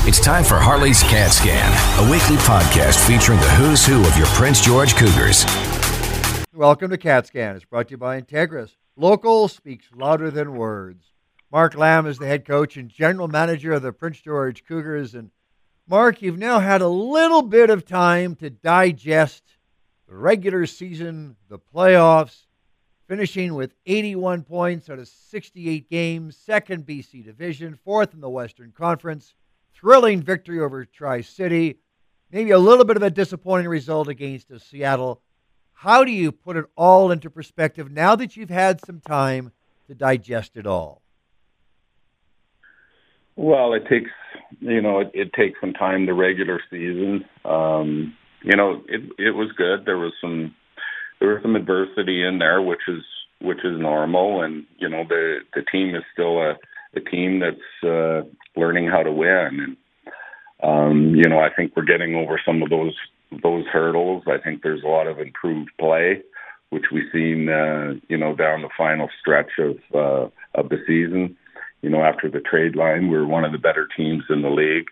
It's time for Harley's Cat Scan, a weekly podcast featuring the who's who of your Prince George Cougars. Welcome to Cat Scan. It's brought to you by Integris. Local speaks louder than words. Mark Lamb is the head coach and general manager of the Prince George Cougars. And Mark, you've now had a little bit of time to digest the regular season, the playoffs, finishing with 81 points out of 68 games, second BC Division, fourth in the Western Conference, thrilling victory over Tri-City, maybe a little bit of a disappointing result against Seattle. How do you put it all into perspective now that you've had some time to digest it all? Well, it takes, it takes some time, the regular season. It was good. There was some adversity in there, which is normal, and the team is still a team that's learning how to win, and I think we're getting over some of those hurdles. I think there's a lot of improved play, which we've seen down the final stretch of the season. After the trade line, we're one of the better teams in the league.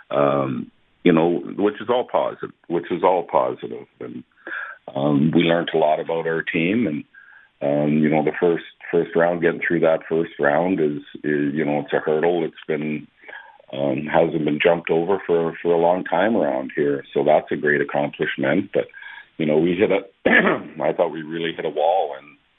Which is all positive, and we learned a lot about our team, and the first round, getting through that first round is it's a hurdle. It's been hasn't been jumped over for a long time around here, so that's a great accomplishment. But we hit I thought we really hit a wall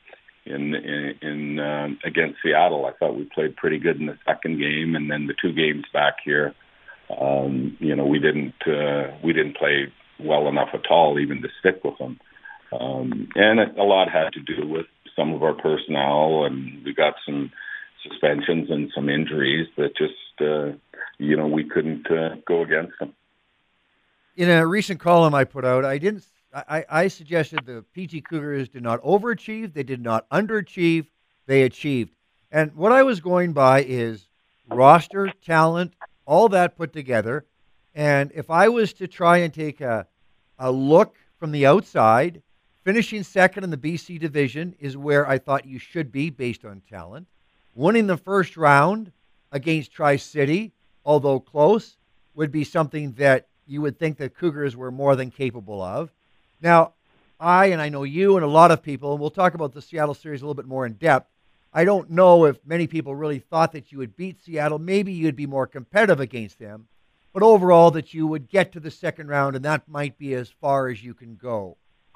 in against Seattle. I thought we played pretty good in the second game, and then the two games back here, we didn't play well enough at all even to stick with them. And a lot had to do with some of our personnel, and we got some suspensions and some injuries that just, we couldn't go against them. In a recent column I put out, I suggested the PG Cougars did not overachieve, they did not underachieve, they achieved. And what I was going by is roster, talent, all that put together. And if I was to try and take a look from the outside, finishing second in the BC Division is where I thought you should be based on talent. Winning the first round against Tri-City, although close, would be something that you would think the Cougars were more than capable of. Now, I know you and a lot of people, and we'll talk about the Seattle series a little bit more in depth. I don't know if many people really thought that you would beat Seattle. Maybe you'd be more competitive against them. But overall, that you would get to the second round, and that might be as far as you can go.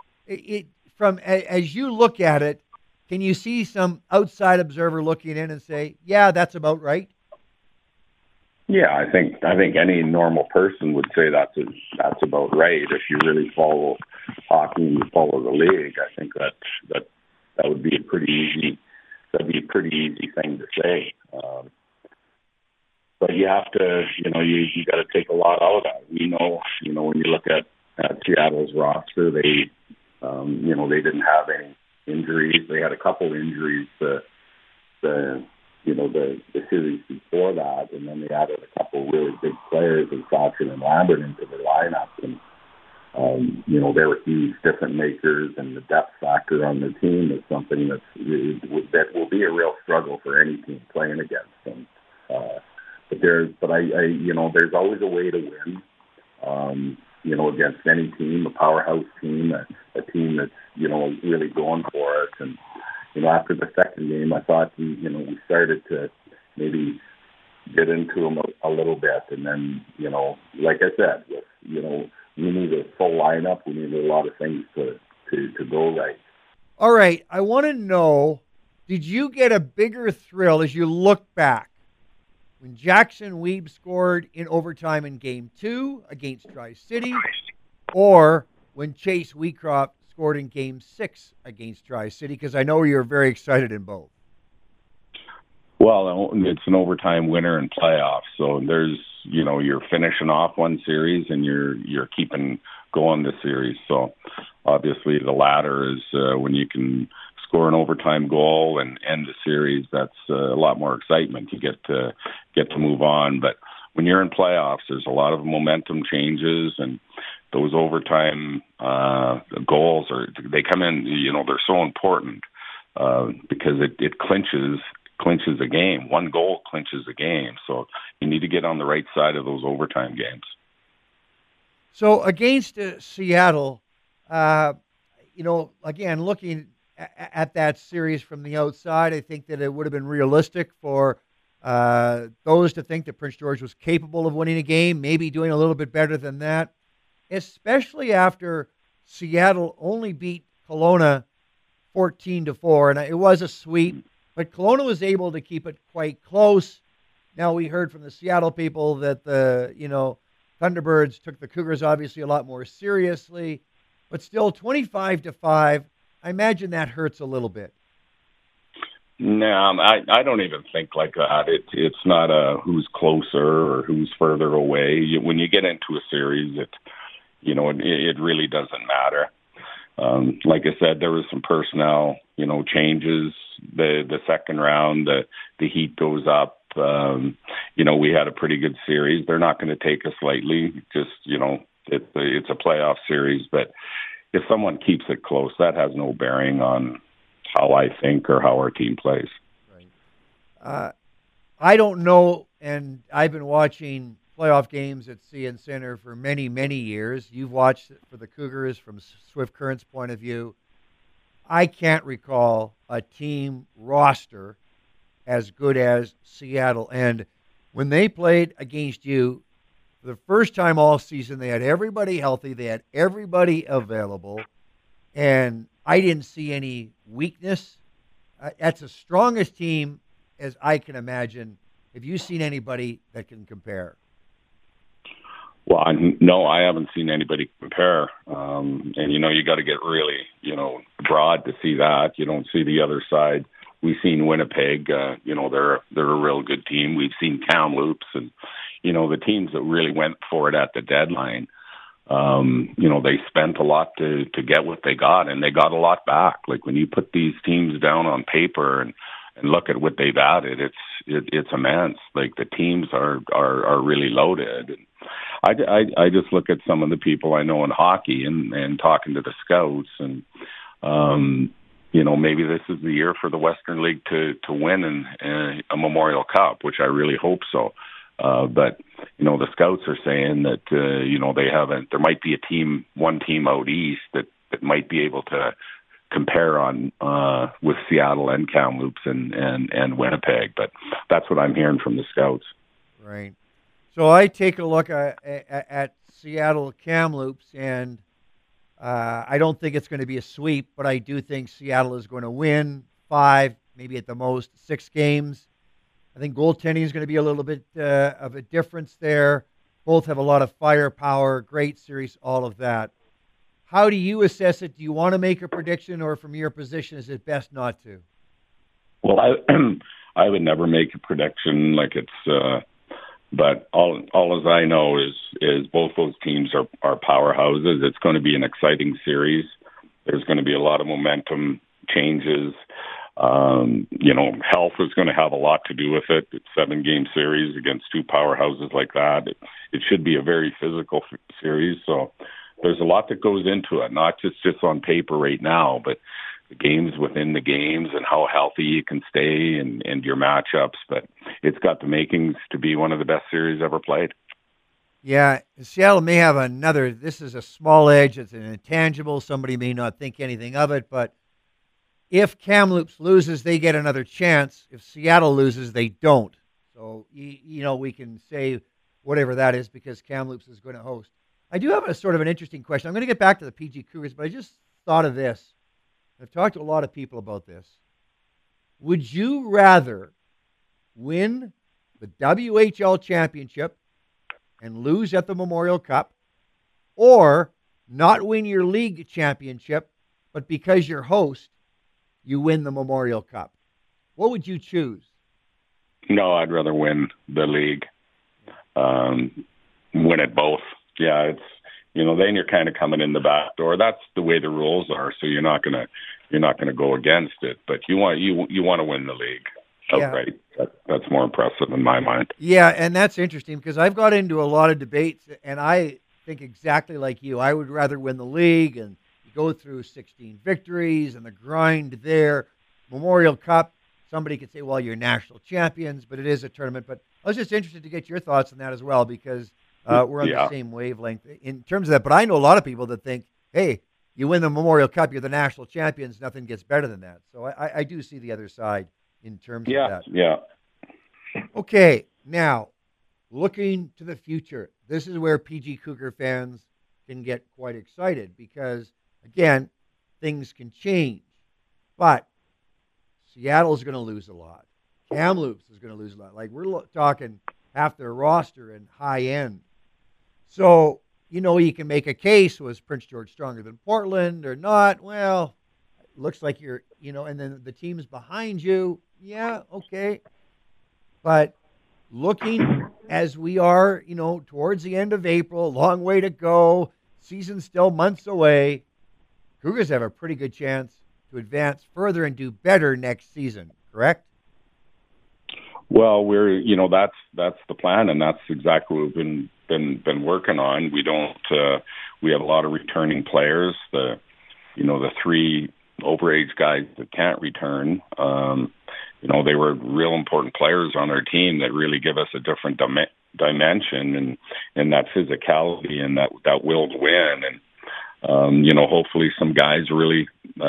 As you look at it, can you see some outside observer looking in and say, yeah, that's about right? Yeah, I think any normal person would say that's about right. If you really follow hockey and you follow the league, I think that would be a pretty easy thing to say. But you have to, you got to take a lot out of that. We know, when you look at Seattle's roster, they didn't have any injuries. They had a couple injuries the series before that, and then they added a couple really big players in Sachin and Lambert into the lineup, and they were huge difference makers, and the depth factor on the team is something that will be a real struggle for any team playing against them. There's always a way to win. Against any team, a powerhouse team, a team that's really going for it. And after the second game, I thought we started to maybe get into them a little bit, and then like I said, we need a full lineup. We need a lot of things to go right. All right, I want to know: did you get a bigger thrill as you look back when Jackson Weeb scored in overtime in Game 2 against Tri-City, or when Chase Wheatcroft scored in Game 6 against Tri-City? Because I know you're very excited in both. Well, it's an overtime winner in playoffs, so there's you're finishing off one series and you're keeping going the series. So obviously the latter is when you can score an overtime goal and end the series. That's a lot more excitement. You get to move on. But when you're in playoffs, there's a lot of momentum changes, and those overtime goals they come in. They're so important because it clinches clinches a game. One goal clinches a game. So you need to get on the right side of those overtime games. So against Seattle, again, looking at that series from the outside, I think that it would have been realistic for those to think that Prince George was capable of winning a game, maybe doing a little bit better than that, especially after Seattle only beat Kelowna 14-4, and it was a sweep, but Kelowna was able to keep it quite close. Now we heard from the Seattle people that the Thunderbirds took the Cougars obviously a lot more seriously, but still 25-5. I imagine that hurts a little bit. No, I don't even think like that. It's not a who's closer or who's further away. When you get into a series, it really doesn't matter. Like I said, there was some personnel, changes. The second round, the heat goes up. We had a pretty good series. They're not going to take us lightly. Just, it's a playoff series. But if someone keeps it close, that has no bearing on how I think or how our team plays. Right. I don't know, and I've been watching playoff games at CN Center for many, many years. You've watched it for the Cougars from Swift Current's point of view. I can't recall a team roster as good as Seattle. And when they played against you, for the first time all season, they had everybody healthy. They had everybody available. And I didn't see any weakness. That's the strongest team as I can imagine. Have you seen anybody that can compare? Well, no, I haven't seen anybody compare. And, you got to get really, broad to see that. You don't see the other side. We've seen Winnipeg, they're a real good team. We've seen Kamloops and, the teams that really went for it at the deadline. They spent a lot to get what they got, and they got a lot back. Like when you put these teams down on paper and look at what they've added, it's immense. Like the teams are really loaded. And I just look at some of the people I know in hockey and talking to the scouts, and maybe this is the year for the Western League to win a Memorial Cup, which I really hope so. But the scouts are saying that they haven't. There might be one team out east that might be able to compare on with Seattle and Kamloops and Winnipeg. But that's what I'm hearing from the scouts. Right. So I take a look at Seattle Kamloops, and I don't think it's going to be a sweep, but I do think Seattle is going to win 5, maybe at the most 6 games. I think goaltending is going to be a little bit of a difference there. Both have a lot of firepower, great series, all of that. How do you assess it? Do you want to make a prediction, or from your position, is it best not to? Well, I would never make a prediction like it's. But all as I know is both those teams are powerhouses. It's going to be an exciting series. There's going to be a lot of momentum changes. Health is going to have a lot to do with it. It's 7-game series against 2 powerhouses like that. It should be a very physical series. So there's a lot that goes into it, not just on paper right now, but the games within the games and how healthy you can stay and your matchups. But it's got the makings to be one of the best series ever played. Yeah, Seattle may have another. This is a small edge. It's an intangible. Somebody may not think anything of it, but if Kamloops loses, they get another chance. If Seattle loses, they don't. So, we can say whatever that is because Kamloops is going to host. I do have a sort of an interesting question. I'm going to get back to the PG Cougars, but I just thought of this. I've talked to a lot of people about this. Would you rather win the WHL championship and lose at the Memorial Cup, or not win your league championship, but because you're host, you win the Memorial Cup? What would you choose? No, I'd rather win the league. Win it both. Yeah, it's then you're kind of coming in the back door. That's the way the rules are. So you're not gonna go against it. But you want to win the league outright. Yeah. That's more impressive in my mind. Yeah, and that's interesting because I've got into a lot of debates, and I think exactly like you. I would rather win the league and go through 16 victories and the grind there. Memorial Cup, somebody could say, well, you're national champions, but it is a tournament. But I was just interested to get your thoughts on that as well, because we're on the same wavelength in terms of that. But I know a lot of people that think, hey, you win the Memorial Cup, you're the national champions, nothing gets better than that. So I do see the other side in terms of that. Yeah. Okay, now, looking to the future, this is where PG Cougar fans can get quite excited because, again, things can change. But Seattle's going to lose a lot. Kamloops is going to lose a lot. Like, we're talking half their roster and high end. So, you can make a case, was Prince George stronger than Portland or not? Well, it looks like you're, and then the teams behind you, yeah, okay. But looking as we are, towards the end of April, long way to go, season's still months away, Cougars have a pretty good chance to advance further and do better next season, correct? Well, that's the plan, and that's exactly what we've been working on. We have a lot of returning players. The 3 overage guys that can't return, they were real important players on our team that really give us a different dimension and that physicality and that will to win. And, hopefully some guys really,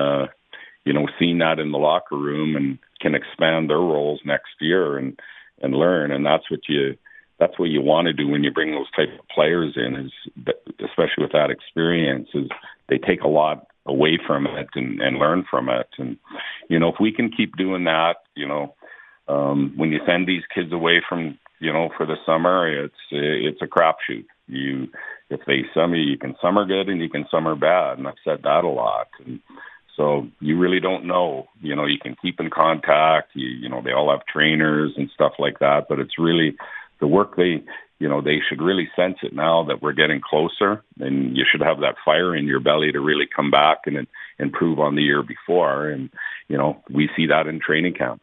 seen that in the locker room and can expand their roles next year and learn. And that's what you want to do when you bring those type of players in, is especially with that experience, is they take a lot away from it and learn from it. And, if we can keep doing that, when you send these kids away from, for the summer, it's a crapshoot. If they summer, you can summer good and you can summer bad. And I've said that a lot. And so you really don't know, you can keep in contact, they all have trainers and stuff like that, but it's really the work they should really sense it now that we're getting closer, and you should have that fire in your belly to really come back and improve on the year before. And, we see that in training camp.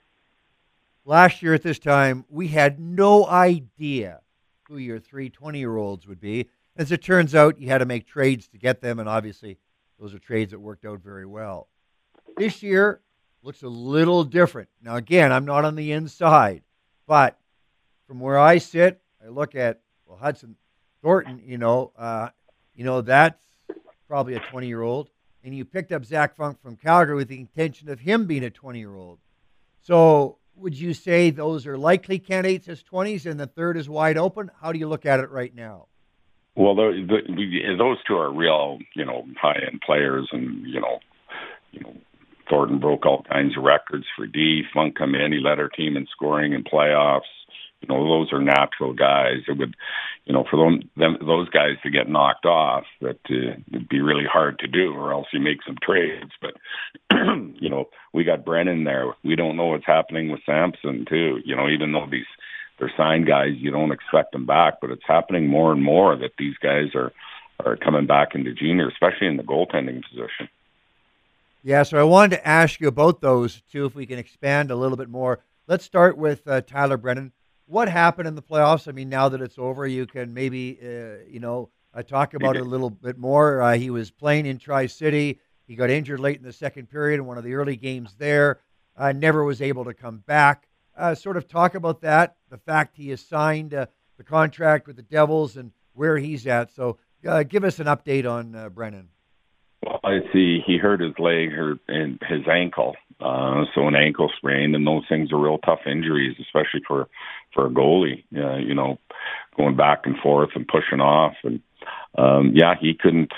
Last year at this time, we had no idea who your 3 20-year-olds would be. As it turns out, you had to make trades to get them, and obviously those are trades that worked out very well. This year looks a little different. Now, again, I'm not on the inside, but from where I sit, I look at, Hudson Thornton, that's probably a 20-year-old. And you picked up Zach Funk from Calgary with the intention of him being a 20-year-old. So would you say those are likely candidates as 20s and the third is wide open? How do you look at it right now? Well, those 2 are real, high-end players, and, Thornton broke all kinds of records for D. Funk come in, he led our team in scoring in playoffs. Those are natural guys. It would, for those guys to get knocked off, that it'd be really hard to do, or else you make some trades. But, we got Brennan there. We don't know what's happening with Sampson, too. Even though they're signed guys, you don't expect them back, but it's happening more and more that these guys are coming back into junior, especially in the goaltending position. Yeah, so I wanted to ask you about those two, if we can expand a little bit more. Let's start with Tyler Brennan. What happened in the playoffs? I mean, now that it's over, you can maybe, talk about it a little bit more. He was playing in Tri-City. He got injured late in the second period in one of the early games there. Never was able to come back. Sort of talk about that, the fact he has signed the contract with the Devils and where he's at. So give us an update on Brennan. Well, I see he hurt his leg and his ankle. So an ankle sprain, and those things are real tough injuries, especially for a goalie, going back and forth and pushing off. And, he couldn't,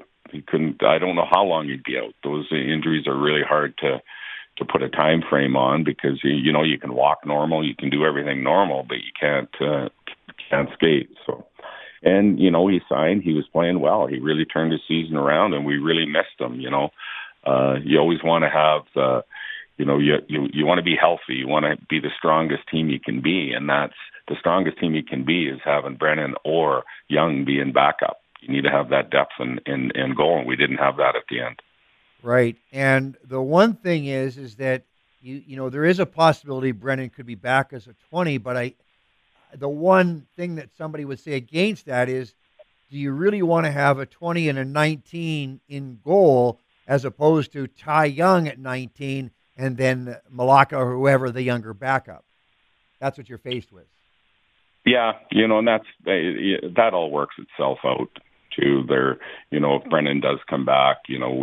I don't know how long he'd be out. Those injuries are really hard to put a time frame on, because, you can walk normal, you can do everything normal, but you can't skate. So, and, he signed, he was playing well. He really turned his season around, and we really missed him. You always want to have, you want to be healthy. You want to be the strongest team you can be. And that's the strongest team you can be, is having Brennan or Young be in backup. You need to have that depth in goal, and we didn't have that at the end. Right. And the one thing is that, there is a possibility Brennan could be back as a 20, but the one thing that somebody would say against that is, do you really want to have a 20 and a 19 in goal as opposed to Ty Young at 19 and then Malacca or whoever the younger backup. That's what you're faced with. Yeah, and that all works itself out too. There, if Brennan does come back,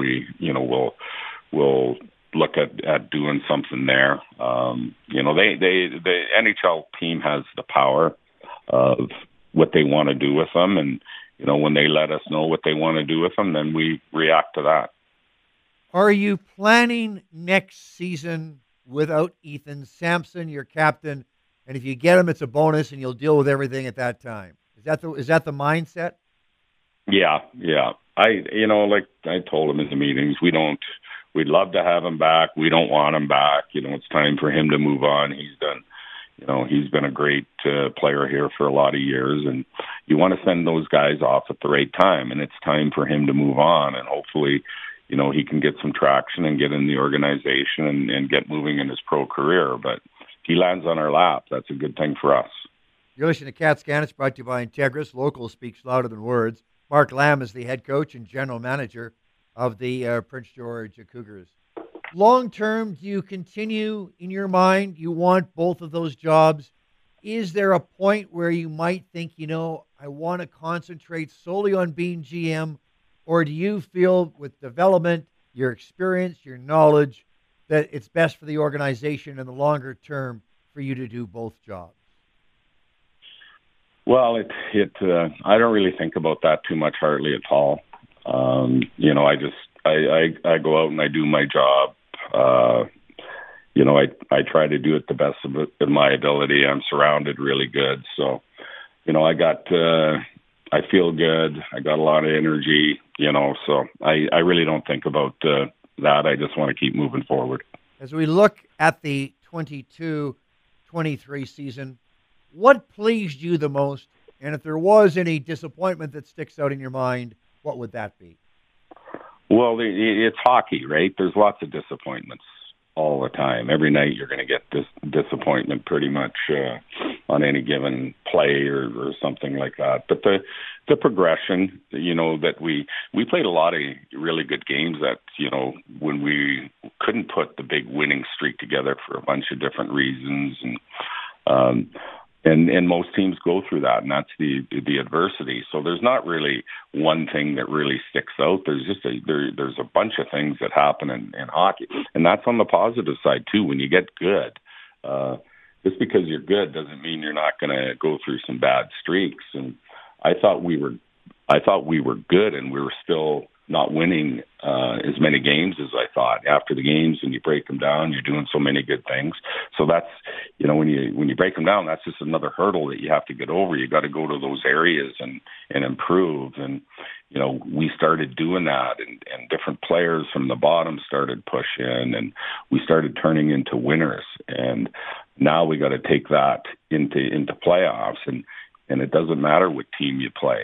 we'll look at doing something there. The NHL team has the power of what they want to do with them, and when they let us know what they want to do with them, then we react to that. Are you planning next season without Ethan Sampson, your captain? And if you get him, it's a bonus, and you'll deal with everything at that time. Is that the mindset? Yeah. Like I told him in the meetings, we'd love to have him back. We don't want him back. It's time for him to move on. He's been a great player here for a lot of years, and you want to send those guys off at the right time, and it's time for him to move on, and hopefully, he can get some traction and get in the organization and get moving in his pro career. But if he lands on our lap, that's a good thing for us. You're listening to Cat Scan. It's brought to you by Integris. Local speaks louder than words. Mark Lamb is the head coach and general manager of the Prince George Cougars. Long term, do you continue in your mind? You want both of those jobs. Is there a point where you might think, I want to concentrate solely on being GM? Or do you feel with development, your experience, your knowledge, that it's best for the organization in the longer term for you to do both jobs? Well, I don't really think about that too much, hardly at all. I go out and I do my job. I try to do it the best of my ability. I'm surrounded really good. So, I feel good. I got a lot of energy, so I really don't think about that. I just want to keep moving forward. As we look at the 22-23 season, what pleased you the most? And if there was any disappointment that sticks out in your mind, what would that be? Well, it's hockey, right? There's lots of disappointments all the time. Every night you're going to get this disappointment pretty much on any given play or something like that. But the progression, that we played a lot of really good games that, when we couldn't put the big winning streak together for a bunch of different reasons. And most teams go through that, and that's the adversity. So there's not really one thing that really sticks out. There's just there's a bunch of things that happen in hockey, and that's on the positive side too. When you get good, just because you're good doesn't mean you're not going to go through some bad streaks. And I thought we were good, and we were still not winning as many games as I thought. After the games, and you break them down, you're doing so many good things. So that's, when you break them down, that's just another hurdle that you have to get over. You got to go to those areas and improve. And, we started doing that, and different players from the bottom started pushing, and we started turning into winners. And now we got to take that into playoffs, and it doesn't matter what team you play,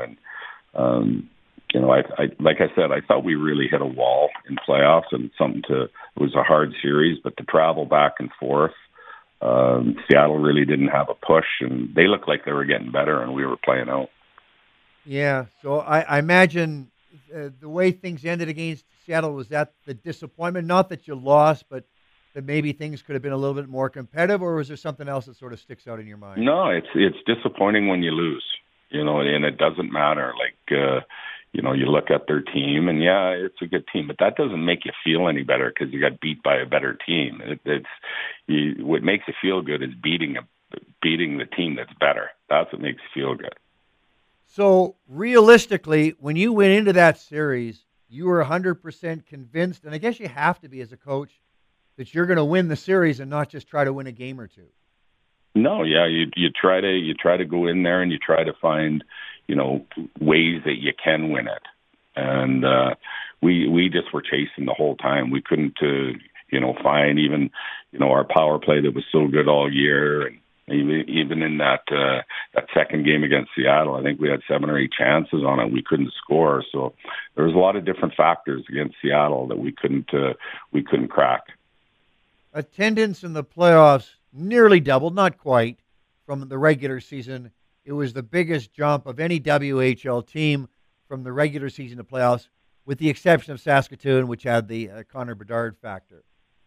like I said, I thought we really hit a wall in playoffs, and it was a hard series, but to travel back and forth, Seattle really didn't have a push, and they looked like they were getting better, and we were playing out. Yeah, so I imagine the way things ended against Seattle, was that the disappointment? Not that you lost, but that maybe things could have been a little bit more competitive, or was there something else that sort of sticks out in your mind? No, it's disappointing when you lose, and it doesn't matter. You look at their team, and yeah, it's a good team, but that doesn't make you feel any better because you got beat by a better team. What makes you feel good is beating the team that's better. That's what makes you feel good. So realistically, when you went into that series, you were 100% convinced, and I guess you have to be as a coach, that you're going to win the series and not just try to win a game or two. No, yeah, you try to go in there and you try to find, ways that you can win it. And we just were chasing the whole time. We couldn't, find even, our power play that was so good all year. And even in that second game against Seattle, I think we had 7 or 8 chances on it. We couldn't score. So there was a lot of different factors against Seattle that we couldn't crack. Attendance in the playoffs nearly doubled, not quite, from the regular season. It was the biggest jump of any WHL team from the regular season to playoffs, with the exception of Saskatoon, which had the Connor Bedard factor.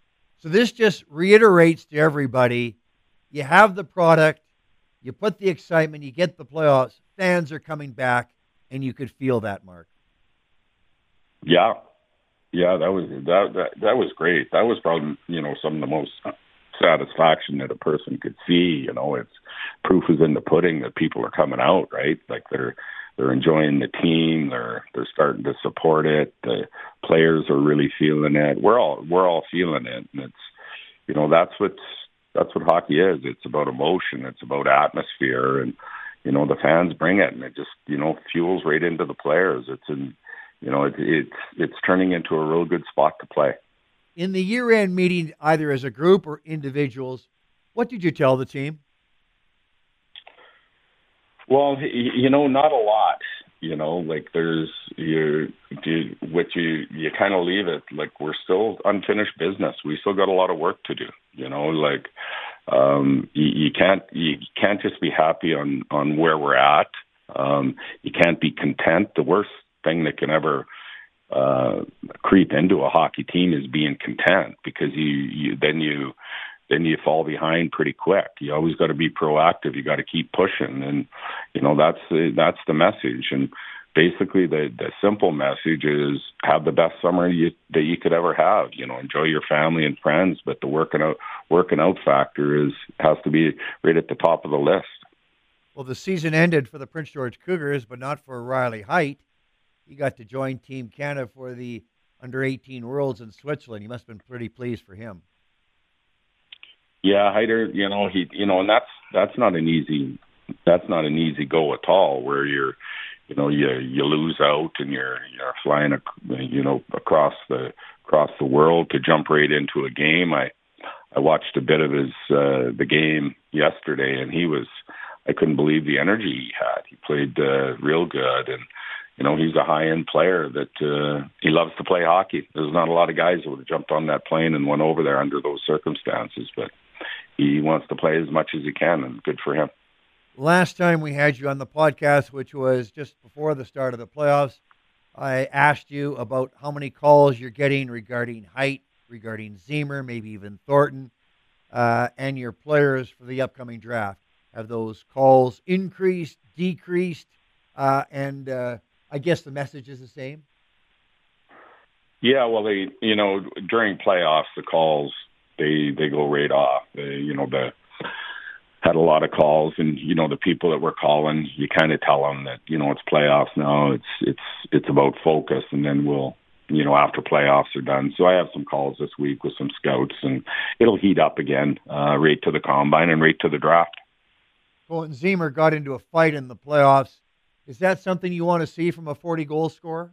So this just reiterates to everybody, you have the product, you put the excitement, you get the playoffs, fans are coming back, and you could feel that, Mark. Yeah. Yeah, that was great. That was probably, some of the most satisfaction that a person could see. It's proof is in the pudding that people are coming out, right? Like they're enjoying the team, they're starting to support it. The players are really feeling it. We're all feeling it, and it's that's what hockey is. It's about emotion, it's about atmosphere, and the fans bring it, and it just fuels right into the players. It's turning into a real good spot to play. In the year-end meeting, either as a group or individuals, what did you tell the team? Well, not a lot. Like you kind of leave it like we're still unfinished business. We still got a lot of work to do. You can't just be happy on where we're at. You can't be content. The worst thing that can ever creep into a hockey team is being content, because then you fall behind pretty quick. You always got to be proactive. You got to keep pushing, and that's the message. And basically, the simple message is have the best summer that you could ever have. Enjoy your family and friends, but the working out factor has to be right at the top of the list. Well, the season ended for the Prince George Cougars, but not for Riley Heidt. He got to join Team Canada for the Under-18 Worlds in Switzerland. You must have been pretty pleased for him. Yeah, Heider, and that's not an easy go at all, where you lose out and you're flying across the world to jump right into a game. I watched a bit of the game yesterday, and I couldn't believe the energy he had. He played real good, and he's a high-end player that he loves to play hockey. There's not a lot of guys that would have jumped on that plane and went over there under those circumstances, but he wants to play as much as he can, and good for him. Last time we had you on the podcast, which was just before the start of the playoffs, I asked you about how many calls you're getting regarding Heidt, regarding Ziemer, maybe even Thornton, and your players for the upcoming draft. Have those calls increased, decreased, and I guess the message is the same? Yeah, well, during playoffs, the calls, they go right off. They had a lot of calls, and the people that were calling, you kind of tell them that it's playoffs now. It's about focus, and then we'll after playoffs are done. So I have some calls this week with some scouts, and it'll heat up again right to the combine and right to the draft. Colton Ziemer got into a fight in the playoffs. Is that something you want to see from a 40-goal scorer?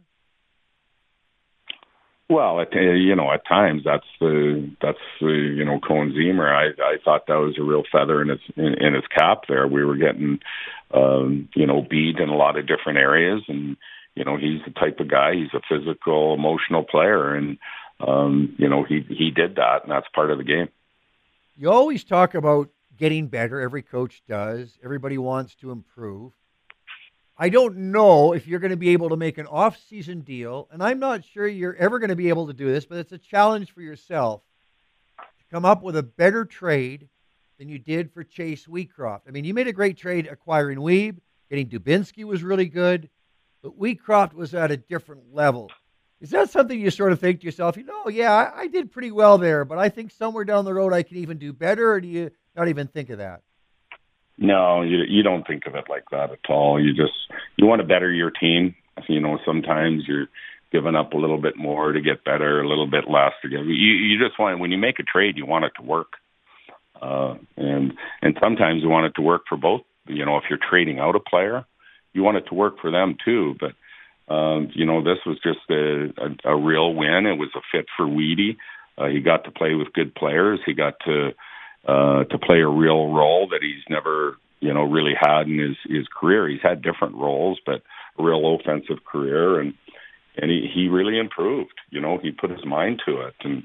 Well, at times that's Colton Ziemer. I thought that was a real feather in his cap there. We were getting beat in a lot of different areas, and he's the type of guy. He's a physical, emotional player, and he did that, and that's part of the game. You always talk about getting better. Every coach does. Everybody wants to improve. I don't know if you're going to be able to make an off-season deal, and I'm not sure you're ever going to be able to do this, but it's a challenge for yourself to come up with a better trade than you did for Chase Wheatcroft. I mean, you made a great trade acquiring Weeb. Getting Dubinsky was really good, but Wheatcroft was at a different level. Is that something you sort of think to yourself, I did pretty well there, but I think somewhere down the road I can even do better, or do you not even think of that? No, you don't think of it like that at all. You want to better your team. Sometimes you're giving up a little bit more to get better, a little bit less to get. You just want, when you make a trade, you want it to work, and sometimes you want it to work for both. If you're trading out a player, you want it to work for them too. But this was just a real win. It was a fit for Weedy. He got to play with good players. He got to play a real role that he's never, really had in his career. He's had different roles, but a real offensive career, and he really improved. He put his mind to it, and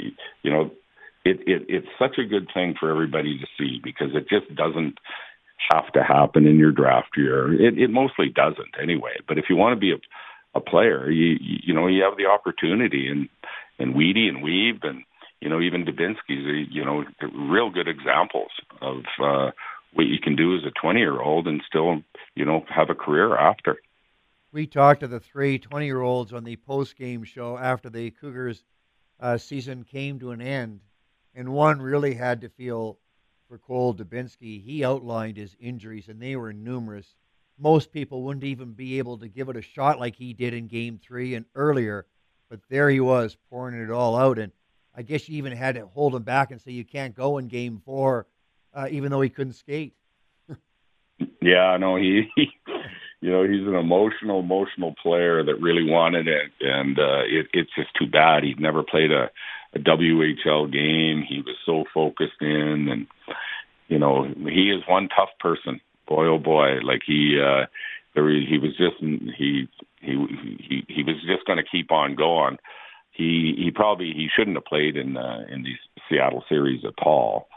it's such a good thing for everybody to see, because it just doesn't have to happen in your draft year. It mostly doesn't anyway. But if you want to be a player, you have the opportunity, and Weedy and Weeb, and even Dubinsky's, real good examples of what you can do as a 20-year-old and still, have a career after. We talked to the 20-year-olds on the post-game show after the Cougars season came to an end, and one really had to feel for Cole Dubinsky. He outlined his injuries, and they were numerous. Most people wouldn't even be able to give it a shot like he did in Game 3 and earlier, but there he was pouring it all out, and I guess you even had to hold him back and say you can't go in Game 4, even though he couldn't skate. Yeah, no, he's an emotional player that really wanted it, and it's just too bad he'd never played a WHL game. He was so focused in, and he is one tough person. Boy, oh boy, like he was just going to keep on going. He shouldn't have played in these Seattle series at all,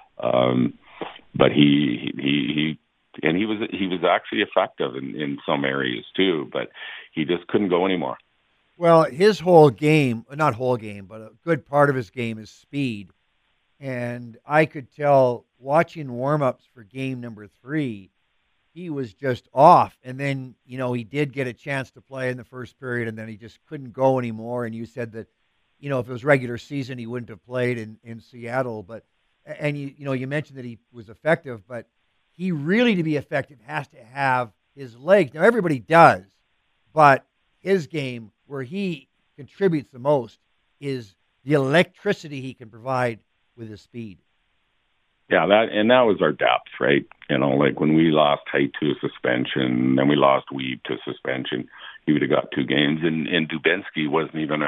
but he was actually effective in some areas too, but he just couldn't go anymore. Well, his whole game, not whole game, but a good part of his game is speed. And I could tell watching warm-ups for game number 3, he was just off. And then, he did get a chance to play in the first period, and then he just couldn't go anymore. And you said that, if it was regular season, he wouldn't have played in Seattle. And you mentioned that he was effective, but he really, to be effective, has to have his legs. Now, everybody does, but his game, where he contributes the most, is the electricity he can provide with his speed. Yeah, that was our depth, right? Like when we lost Height to suspension, then we lost Weeb to suspension, he would have got 2 games. And Dubinsky wasn't even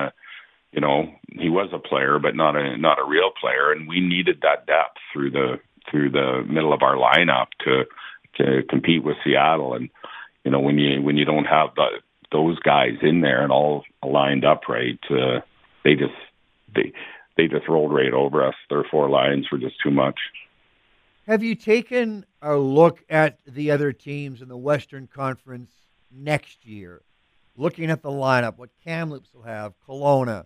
he was a player, but not a real player. And we needed that depth through the middle of our lineup to compete with Seattle. And when you don't have those guys in there and all lined up right, they just rolled right over us. Their 4 lines were just too much. Have you taken a look at the other teams in the Western Conference next year? Looking at the lineup, what Kamloops will have, Kelowna,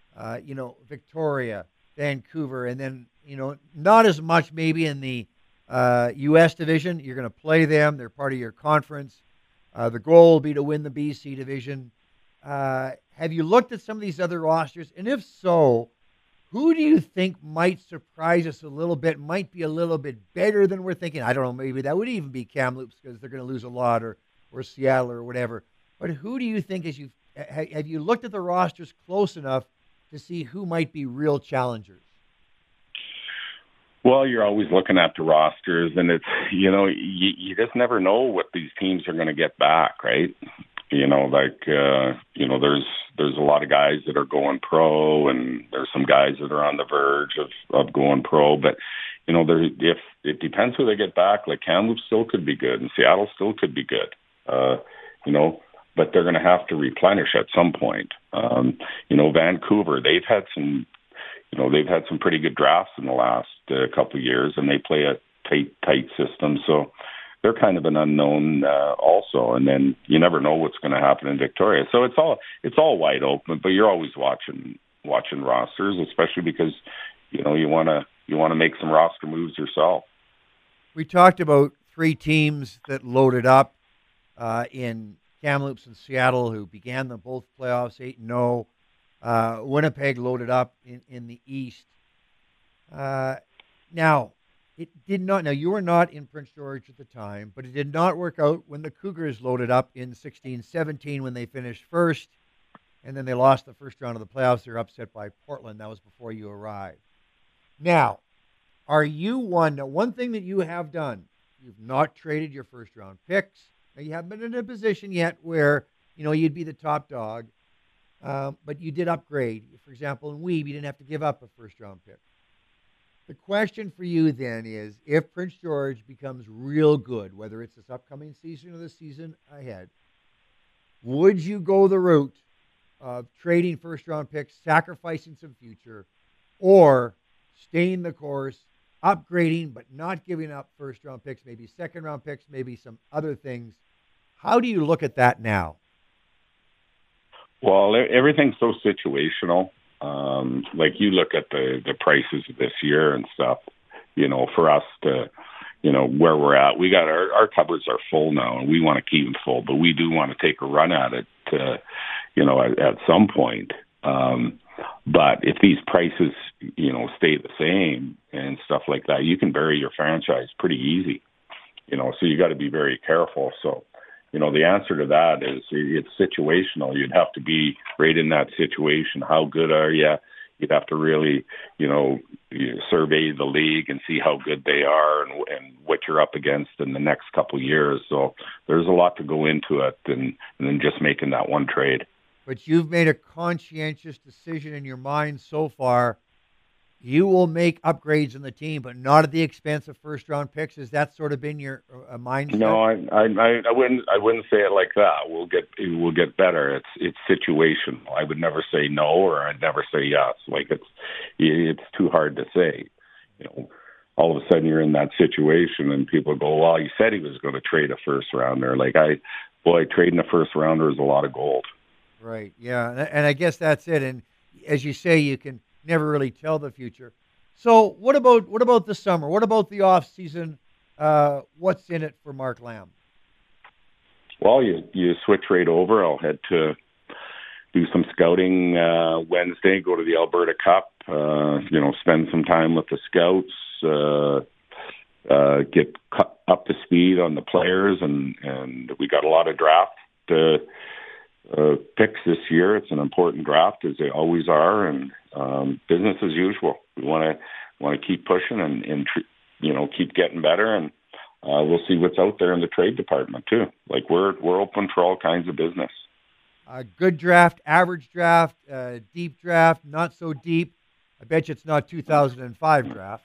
Victoria, Vancouver, and then, not as much maybe in the U.S. division. You're going to play them. They're part of your conference. The goal will be to win the BC division. Have you looked at some of these other rosters? And if so, who do you think might surprise us a little bit, might be a little bit better than we're thinking? I don't know, maybe that would even be Kamloops because they're going to lose a lot, or Seattle or whatever. But who do you think, have you looked at the rosters close enough to see who might be real challengers? Well, you're always looking at the rosters, and it's, you just never know what these teams are going to get back, right? There's a lot of guys that are going pro, and there's some guys that are on the verge of going pro. But, if it depends who they get back, like Kamloops still could be good, and Seattle still could be good, but they're going to have to replenish at some point. Vancouver, they've had some pretty good drafts in the last couple of years, and they play a tight system. So they're kind of an unknown also. And then you never know what's going to happen in Victoria. So it's all wide open. But you're always watching rosters, especially because you want to make some roster moves yourself. We talked about 3 teams that loaded up in Kamloops and Seattle, who began the both playoffs 8-0. Winnipeg loaded up in the East. Now, it did not. Now, you were not in Prince George at the time, but it did not work out when the Cougars loaded up in 16-17 when they finished first, and then they lost the first round of the playoffs. They were upset by Portland. That was before you arrived. Now, are you one? Now, one thing that you have done, you've not traded your first-round picks. Now, you haven't been in a position yet where, you'd be the top dog, but you did upgrade. For example, in Weeb, you didn't have to give up a first-round pick. The question for you then is, if Prince George becomes real good, whether it's this upcoming season or the season ahead, would you go the route of trading first-round picks, sacrificing some future, or staying the course, upgrading but not giving up first-round picks, maybe second-round picks, maybe some other things? How do you look at that now? Well, everything's so situational. Like you look at the prices this year and stuff, for us to, where we're at, we got our cupboards are full now, and we want to keep them full, but we do want to take a run at it, at some point. But if these prices, stay the same and stuff like that, you can bury your franchise pretty easy, so you got to be very careful. So, the answer to that is it's situational. You'd have to be right in that situation. How good are you? You'd have to really, you survey the league and see how good they are and what you're up against in the next couple of years. So there's a lot to go into it and then just making that one trade. But you've made a conscientious decision in your mind so far. You will make upgrades in the team, but not at the expense of first-round picks. Has that sort of been your mindset? No, I wouldn't say it like that. We'll get better. It's situational. I would never say no, or I'd never say yes. Like it's too hard to say. All of a sudden you're in that situation, and people go, "Well, you said he was going to trade a first rounder." Like trading a first rounder is a lot of gold. Right. Yeah, and I guess that's it. And as you say, you can never really tell the future. So what about the summer? What about the off season? What's in it for Mark Lamb? Well, you switch right over. I'll head to do some scouting Wednesday. Go to the Alberta Cup. Spend some time with the scouts. Get up to speed on the players, and we got a lot of draft picks this year. It's an important draft, as they always are, and business as usual. We want to keep pushing and keep getting better, and we'll see what's out there in the trade department too. Like we're open for all kinds of business. Good draft, average draft, deep draft, not so deep. I bet you it's not 2005 draft.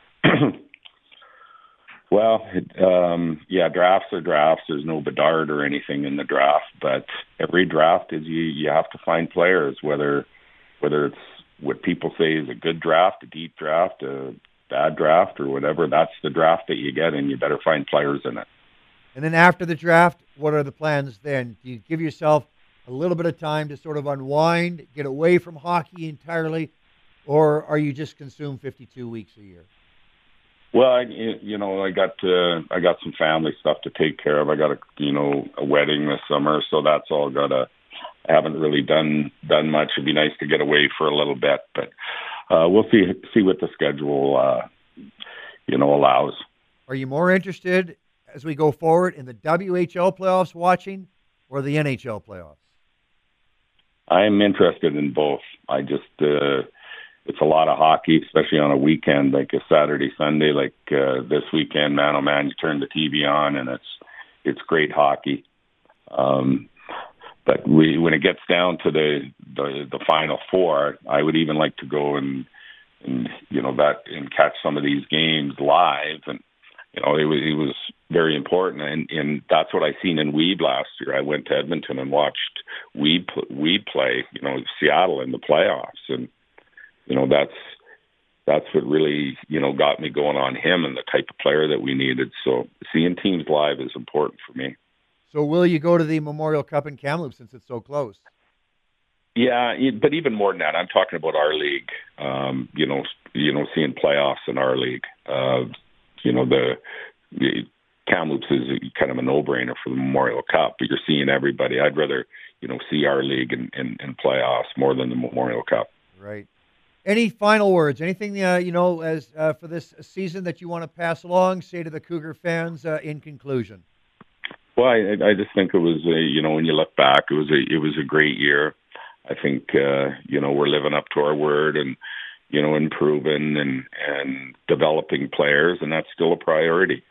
Well, drafts are drafts. There's no Bedard or anything in the draft, but every draft is you have to find players, whether it's what people say is a good draft, a deep draft, a bad draft, or whatever. That's the draft that you get, and you better find players in it. And then after the draft, what are the plans then? Do you give yourself a little bit of time to sort of unwind, get away from hockey entirely, or are you just consumed 52 weeks a year? Well, I got some family stuff to take care of. I got a wedding this summer, so that's all I haven't really done much. It'd be nice to get away for a little bit, but we'll see what the schedule allows. Are you more interested as we go forward in the WHL playoffs watching or the NHL playoffs? I'm interested in both. I just it's a lot of hockey, especially on a weekend like a Saturday, Sunday, like this weekend. Man, oh man, you turn the TV on and it's great hockey. But when it gets down to the Final Four, I would even like to go and catch some of these games live. And it was very important, and that's what I seen in Weeb last year. I went to Edmonton and watched Weeb play, Seattle in the playoffs, and that's what really got me going on him and the type of player that we needed. So seeing teams live is important for me. So will you go to the Memorial Cup in Kamloops since it's so close? Yeah, but even more than that, I'm talking about our league. Seeing playoffs in our league. The Kamloops is kind of a no-brainer for the Memorial Cup, but you're seeing everybody. I'd rather see our league in playoffs more than the Memorial Cup. Right. Any final words? Anything as for this season that you want to pass along? Say to the Cougar fans in conclusion. Well, I just think it was when you look back, it was a great year. I think we're living up to our word and improving and developing players, and that's still a priority.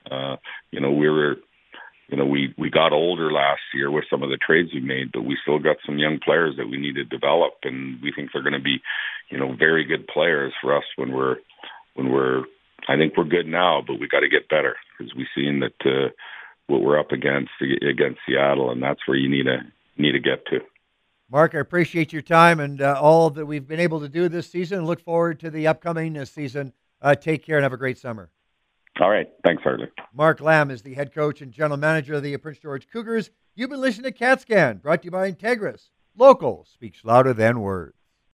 We got older last year with some of the trades we made, but we still got some young players that we need to develop, and we think they're going to be, very good players for us when we're. I think we're good now, but we got to get better because we've seen that what we're up against Seattle, and that's where you need to get to. Mark, I appreciate your time and all that we've been able to do this season. Look forward to the upcoming season. Take care and have a great summer. All right. Thanks, Harley. Mark Lamb is the head coach and general manager of the Prince George Cougars. You've been listening to CAT Scan, brought to you by Integris. Local speaks louder than words.